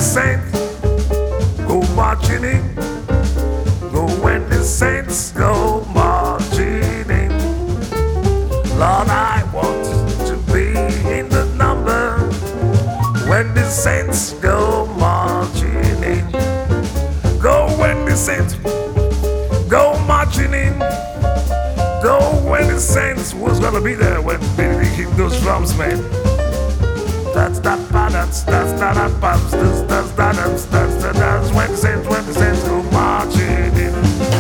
saints go marching in, go when the saints go marching in. Lord, I want to be in the number when the saints go marching in. Go when the saints go marching in. Go when the saints was gonna be there when they hit those drums, man. That's that balance, that's that bumps, that's that dance. When the saints go marching in.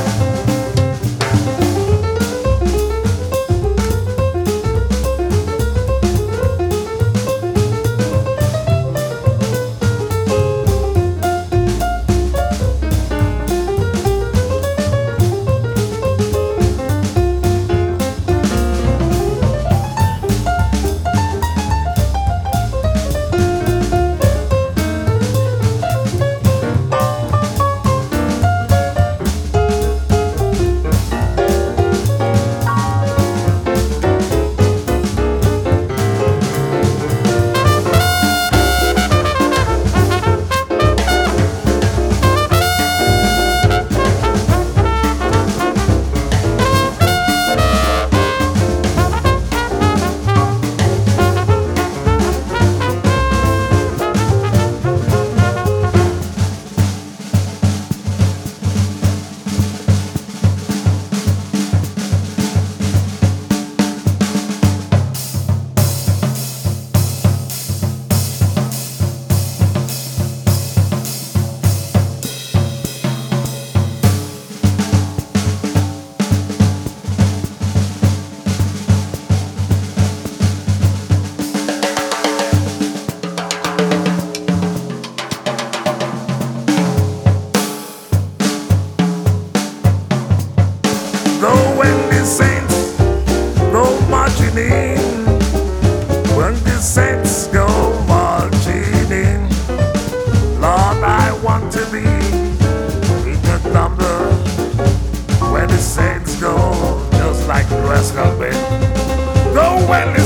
Go when the saints go marching in. When the saints go marching in. Lord, I want to be in the number when the saints go, just like the rest of it. Go when the